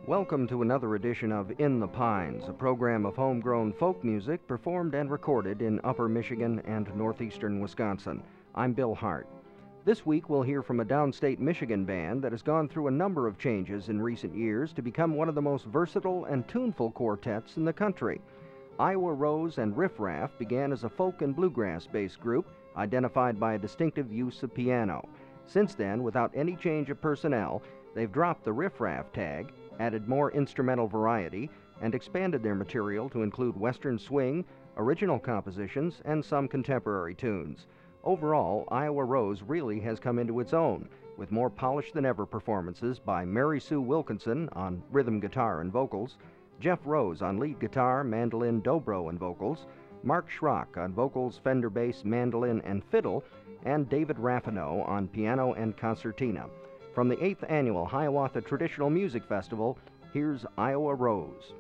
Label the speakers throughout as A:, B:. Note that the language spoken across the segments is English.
A: Welcome to another edition of In the Pines, a program of homegrown folk music performed and recorded in Upper Michigan and northeastern Wisconsin. I'm Bill Hart. This week we'll hear from a downstate Michigan band that has gone through a number of changes in recent years to become one of the most versatile and tuneful quartets in the country. Iowa Rose and Riff Raff began as a folk and bluegrass-based group identified by a distinctive use of piano. Since then, without any change of personnel, they've dropped the Riff Raff tag, added more instrumental variety, and expanded their material to include western swing, original compositions, and some contemporary tunes. Overall, Iowa Rose really has come into its own, with more polished than ever performances by Mary Sue Wilkinson on rhythm guitar and vocals, Jeff Rose on lead guitar, mandolin, dobro, and vocals, Mark Schrock on vocals, Fender bass, mandolin, and fiddle, and David Raffaneau on piano and concertina. From the 8th Annual Hiawatha Traditional Music Festival, here's Iowa Rose.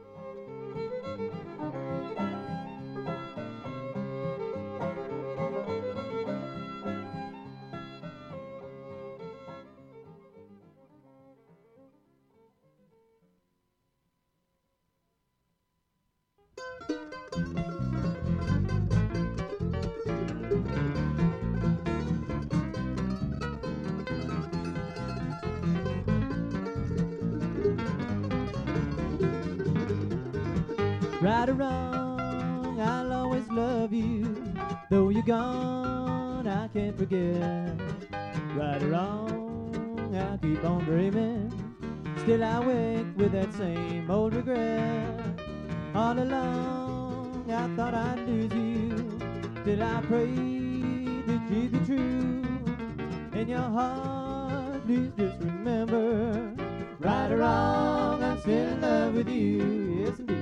B: Right or wrong, I'll always love you. Though you're gone, I can't forget. Right or wrong, I'll keep on dreaming. Still I wake with that same old regret. All along, I thought I'd lose you. Till I prayed that you'd be true. In your heart, please just remember. Right or wrong, I'm still in love with you. Yes, indeed.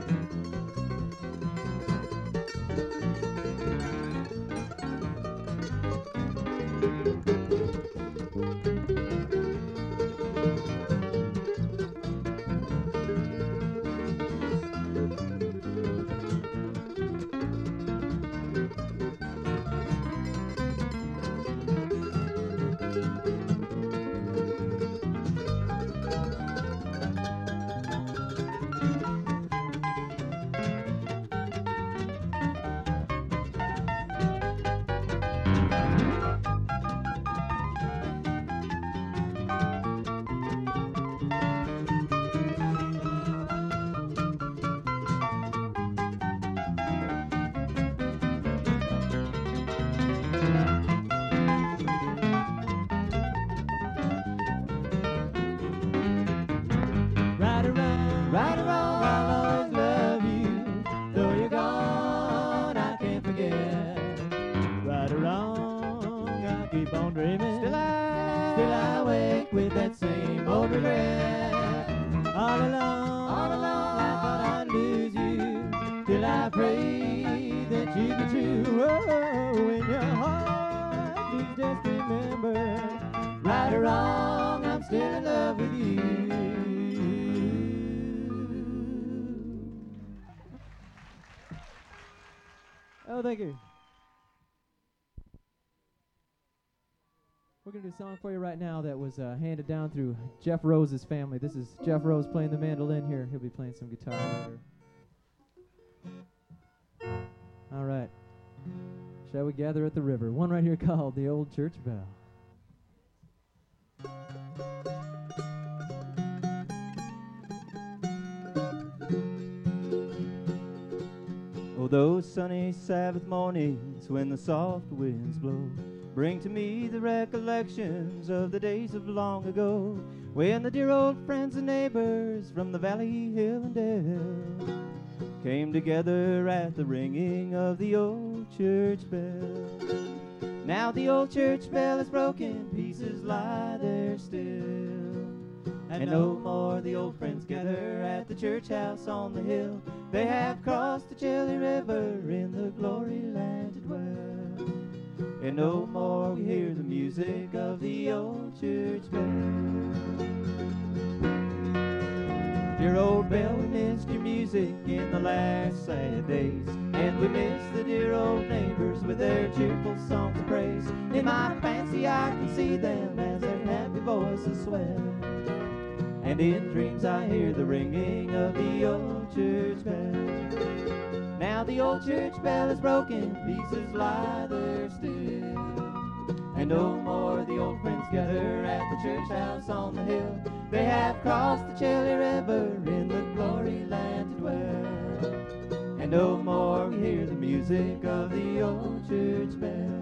B: Right or wrong, I'll always love you. Though you're gone, I can't forget. Right or wrong, I'll keep on dreaming. Still I wake with that same old regret. All along, I thought I'd lose you. Till I prayed that you'd be true. Oh, in your heart, please just remember. Right or wrong, I'm still in love with you. Oh, thank you. We're going to do a song for you right now that was handed down through Jeff Rose's family. This is Jeff Rose playing the mandolin here. He'll be playing some guitar later. All right. Shall we gather at the river? One right here called The Old Church Bell. Oh, those sunny Sabbath mornings when the soft winds blow bring to me the recollections of the days of long ago, when the dear old friends and neighbors from the valley, hill, and dale came together at the ringing of the old church bell. Now the old church bell is broken, pieces lie there still, and no more the old friends gather at the church house on the hill. They have crossed the chilly river in the glory land to dwell, and no more we hear the music of the old church bell. Dear old bell, we missed your music in the last sad days, and we miss the dear old neighbors with their cheerful songs of praise. In my fancy I can see them as their happy voices swell, and in dreams I hear the ringing of the old church bell. Now the old church bell is broken, pieces lie there still, and no more the old friends gather at the church house on the hill. They have crossed the Chelly River in the glory land to dwell, and no more we hear the music of the old church bell.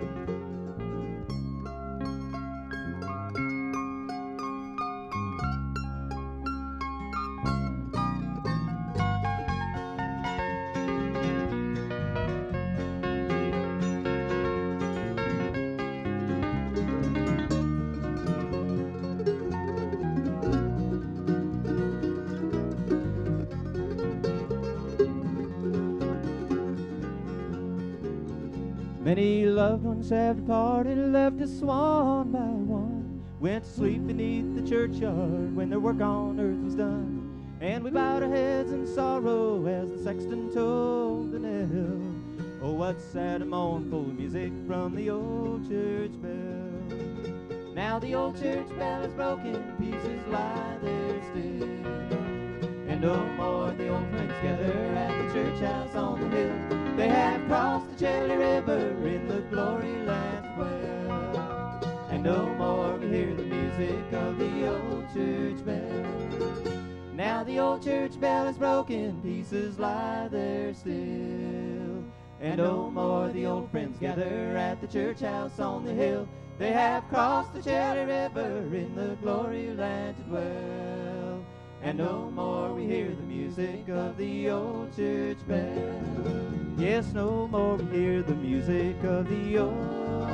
B: Many loved ones have departed, left us one by one, went to sleep beneath the churchyard when their work on earth was done. And we bowed our heads in sorrow as the sexton tolled the knell. Oh, what sad and mournful music from the old church bell. Now the old church bell is broken, pieces lie there still, and no more the old friends gather at the church house on the hill. They have crossed the Chelly River in the glory land well, and no more we hear the music of the old church bell. Now the old church bell is broken, pieces lie there still, and no more the old friends gather at the church house on the hill. They have crossed the Chelly River in the glory land to dwell, and no more we hear the music of the old church bell. Yes, no more we hear the music of the old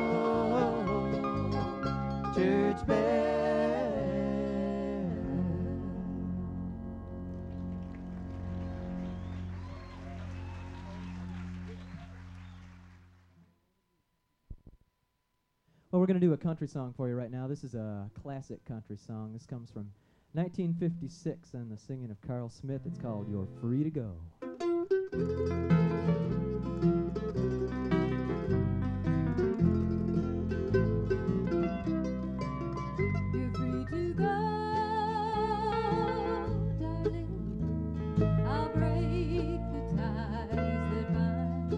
B: church bell.
C: Well, we're going to do a country song for you right now. This is a classic country song. This comes from 1956 and the singing of Carl Smith. It's called You're Free to Go.
D: You're free to go, darling. I'll break the ties that bind.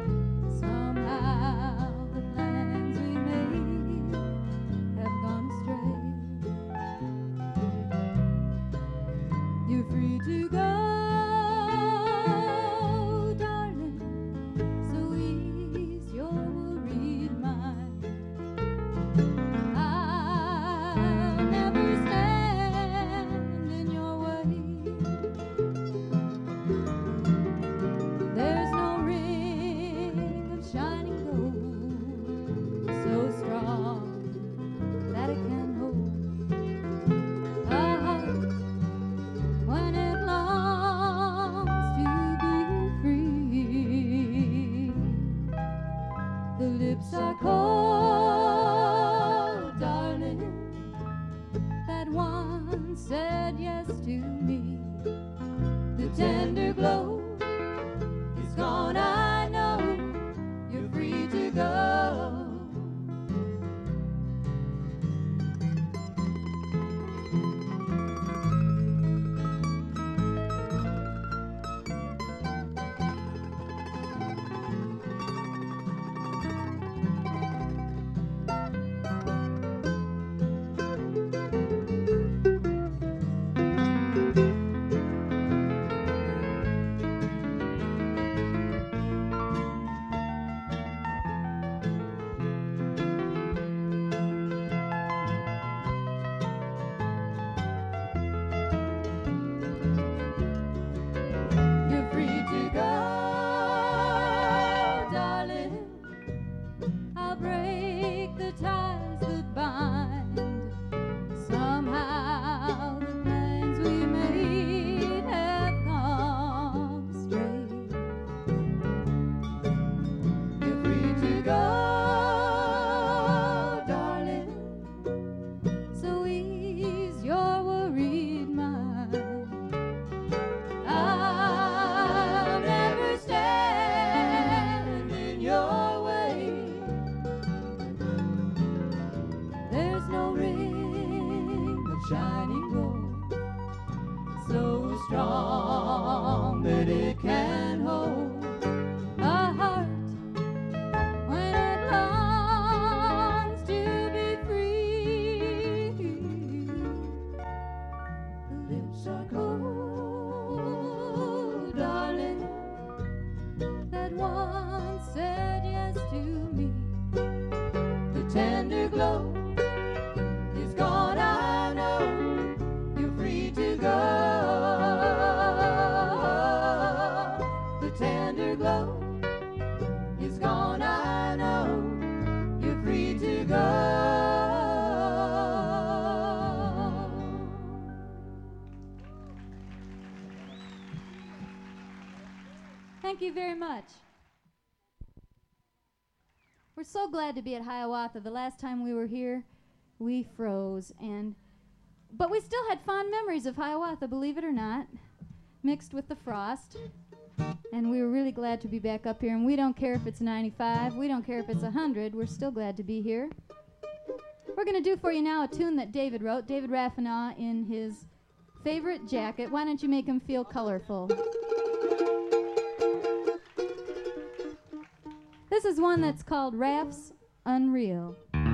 D: Somehow the plans we made have gone astray. You're free to go, darling. So ease your worried mind. I'll never stand in your way. There's no ring of shining gold so strong that it can hold a heart when it longs to be free. The lips are cold, darling, that once said yes to me. The tender glow is gone, I know. You're free to go. You're free to go, darling. I'll break the ties that bind. Somehow the plans we made have gone astray. You're free to go, darling. So ease your worried mind. I'll never stand in your way. There's no ring of shining gold glow is gone, I know you're free to go. The tender glow is gone, I know you're free to go. Thank you very much. We're so glad to be at Hiawatha. The last time we were here, we froze, but we still had fond memories of Hiawatha, believe it or not, mixed with the frost. And we were really glad to be back up here. And we don't care if it's 95, we don't care if it's 100, we're still glad to be here. We're going to do for you now a tune that David wrote, David Raffinaw, in his favorite jacket. Why don't you make him feel colorful? This is one that's called Raff's Unreal.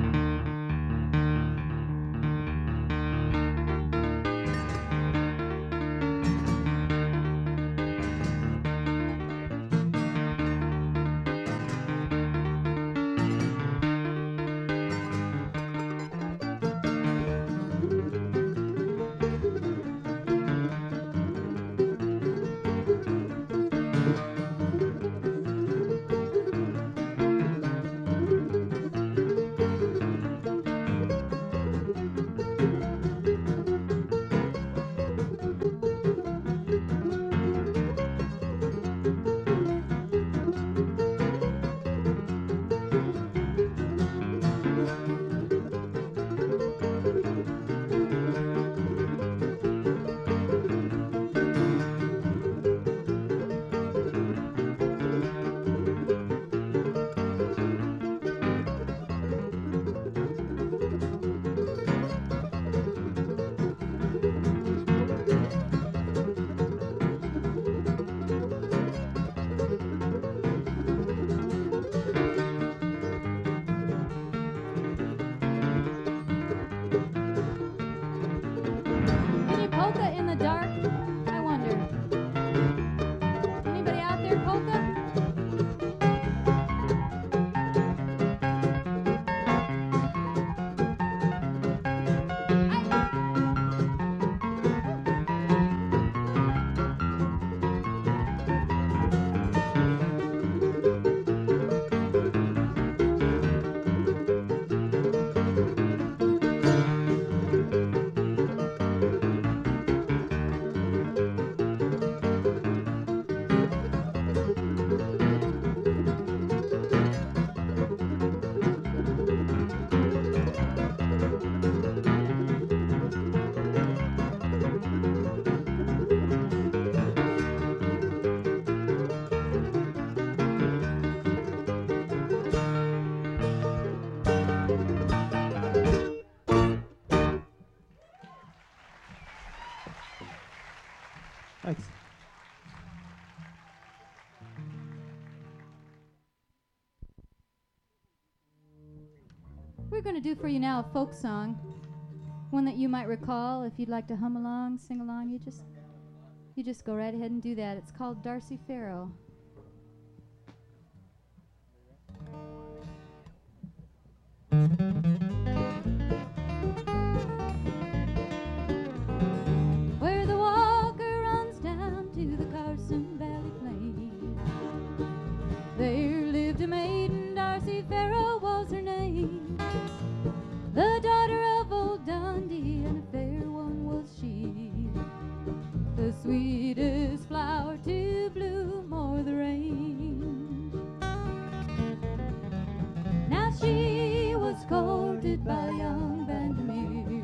C: Thanks.
D: We're going to do for you now a folk song, one that you might recall. If you'd like to hum along, sing along, you just go right ahead and do that. It's called Darcy Farrow. Where the Walker runs down to the Carson Valley Plain, there lived a maiden, Darcy Farrow was her name, the daughter of old Dundee, and a fair one was she, the sweetest flower to bloom o'er the range. Now she was courted by young Vandermeer,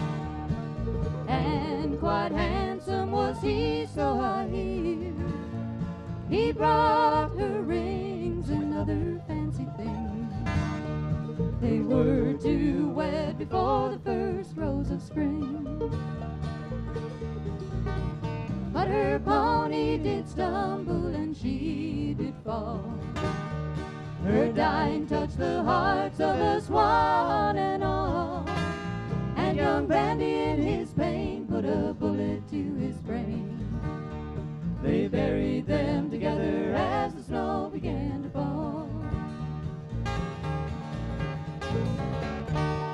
D: and quite handsome was he, so I hear. He brought her rings and other fancy things. They were to wed before the first rose of spring. But her pony did stumble and she did fall. Her dying touched the hearts of us one and all. And young Bandy in his pain put a bullet to his brain. They buried them together as the snow began to fall.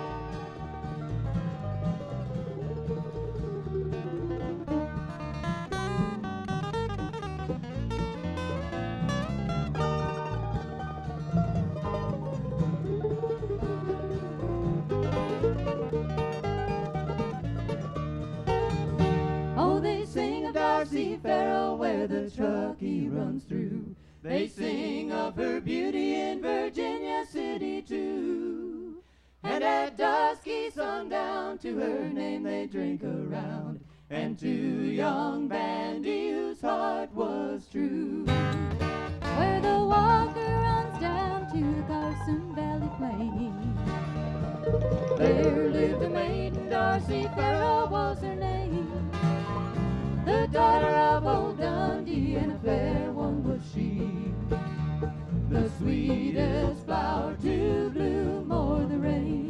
B: his truck he runs through. They sing of her beauty in Virginia City too. And at dusky sundown to her name they drink around, and to young Bandy whose heart was true.
D: Where the Walker runs down to the Carson Valley Plain, there lived a maiden, Darcy Farrell was her name. The daughter of old Dundee, and a fair one was she,
B: The sweetest flower to bloom o'er the range.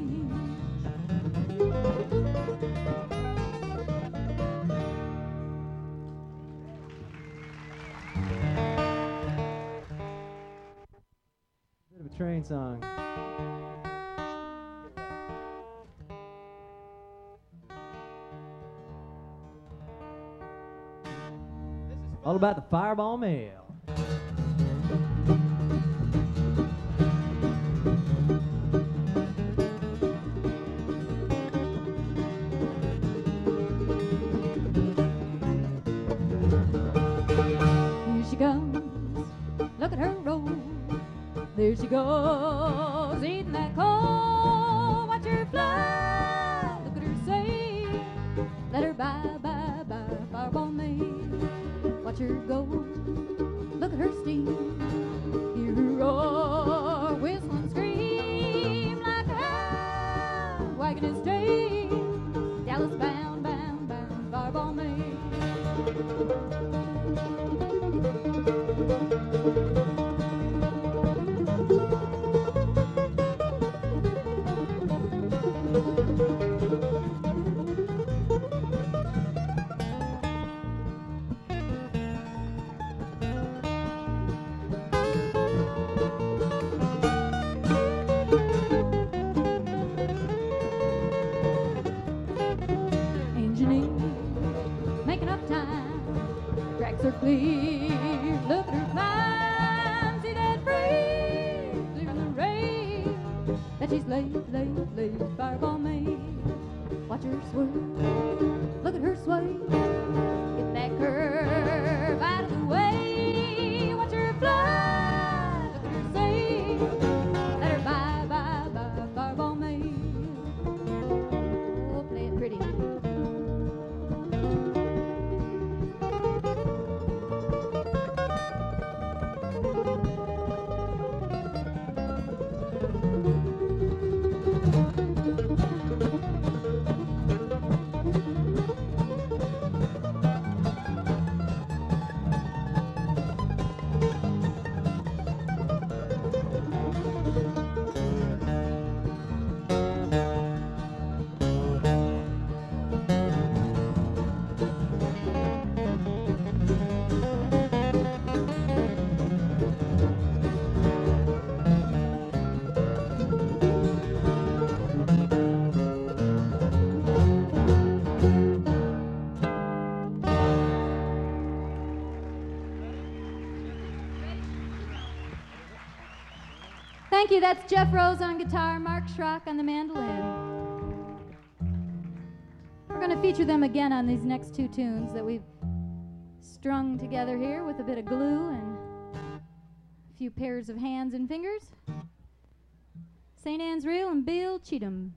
C: Bit of a train song. All about the Fireball Mail.
D: here she comes, look at her roll. There she goes, eating that coal. Watch her fly, look at her say, let her bye, bye, bye, Fireball Mail. Watch her go, look at her steam, hear her roar, whistle and scream like a hound wagging his tail. Dallas bound, bound, bound, Fireball Mail. Engineer, making up time, tracks are clear, look at her climb, see that breeze, clearing the rain, that she's late, late, late, Fireball Mail. Watch her swerve, look at her sway, get that curve out of the way, watch her fly, look at her say, let her bye, bye, bye, Fireball Mail. Oh, play it pretty. Thank you. That's Jeff Rose on guitar, Mark Schrock on the mandolin. We're going to feature them again on these next two tunes that we've strung together here with a bit of glue and a few pairs of hands and fingers. St. Anne's Reel and Bill Cheatham.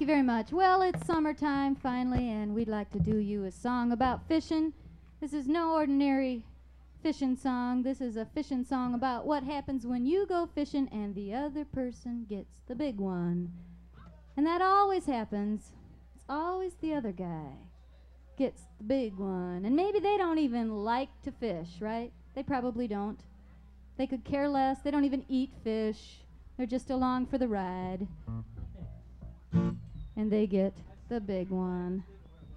D: you very much. Well, it's summertime finally, and we'd like to do you a song about fishing. This is no ordinary fishing song. This is a fishing song about what happens when you go fishing and the other person gets the big one. And that always happens. It's always the other guy gets the big one. And maybe they don't even like to fish, right? They probably don't. They could care less. They don't even eat fish. They're just along for the ride. And they get the big one.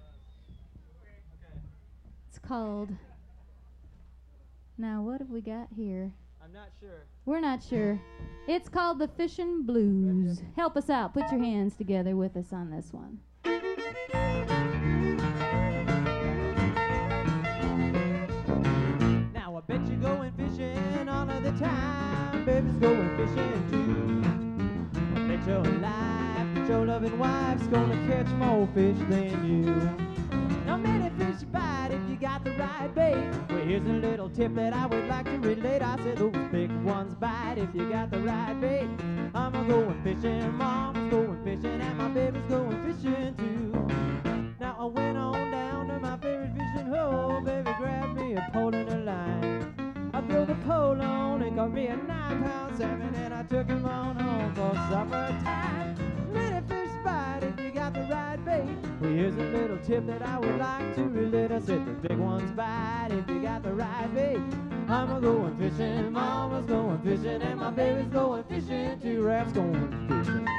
D: It's called... Now, what have we got here?
C: I'm not sure.
D: We're not sure. It's called the Fishin' Blues. Help us out. Put your hands together with us on this one.
B: Now I bet you're going fishing all of the time. Baby's going fishing too. I bet your life that your loving wife's gonna catch more fish than you. Now many fish bite if you got the right bait. Well, here's a little tip that I would like to relate. I said those big ones bite if you got the right bait. I'm going fishing, mama's going fishing, and my baby's going fishing too. Now I went on down to my favorite fishing hole. Baby grabbed me a pole and a line. I threw the pole on and caught me a 9-pound salmon, and I took him on home for supper time. Many fish bite if you got the right bait. Well, here's a little tip that I would like to relate. I said the big ones bite if you got the right bait. I'm a-going fishing, mama's going fishing, and my baby's going fishing too. Rap's going fishing.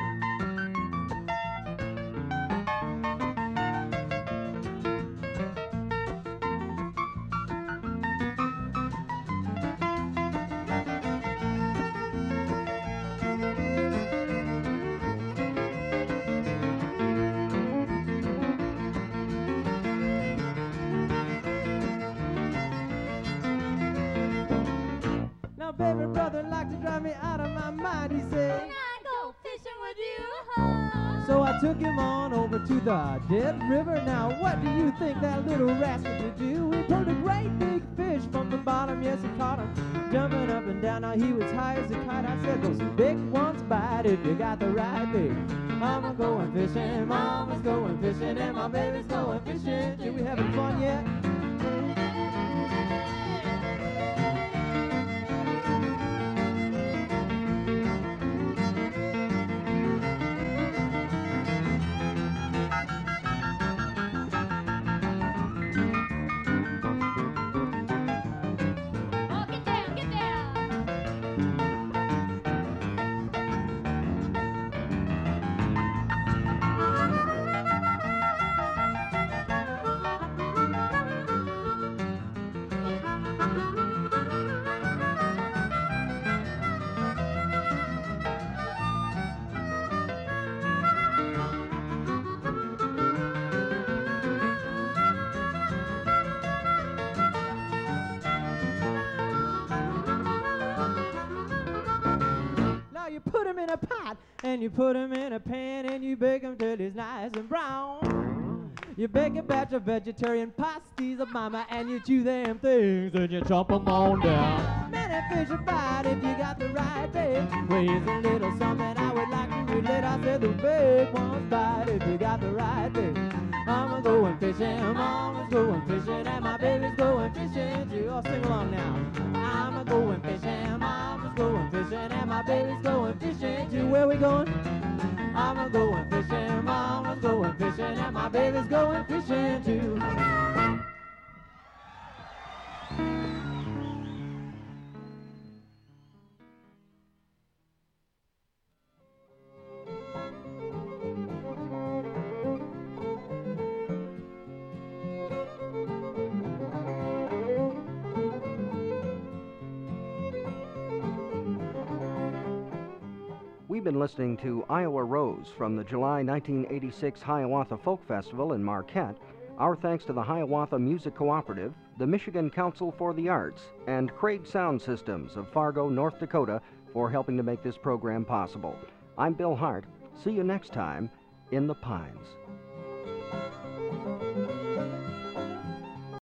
B: Baby brother liked to drive me out of my mind. He said,
D: "Can I go fishing with you, huh?"
B: So I took him on over to the Dead River. Now what do you think that little rascal could do? He pulled a great big fish from the bottom. Yes, he caught him jumping up and down. Now he was high as a kite. I said those big ones bite if you got the right bait. I'm a-going fishing, mama's going fishing, and my baby's going fishing. Are we having fun yet? You put him in a pot, and you put him in a pan, and you bake him till he's nice and brown. You bake a batch of vegetarian pasties of mama, and you chew them things, and you chop them on down. Many fish are bite if you got the right bait. Well, here's a little something I would like to relate. I said the big ones bite if you got the right bait. I'm a-going fishing, mama's going fishing, and my baby's going fishing too. I'll sing along now. I'm a-going fishing, mama's going fishing, and my baby's going fishing too. Where we going? I'm a-going fishing, mama's going fishing, and my baby's going fishing too.
A: We've been listening to Iowa Rose from the July 1986 Hiawatha Folk Festival in Marquette. Our thanks to the Hiawatha Music Cooperative, the Michigan Council for the Arts, and Craig Sound Systems of Fargo, North Dakota for helping to make this program possible. I'm Bill Hart. See you next time in the Pines.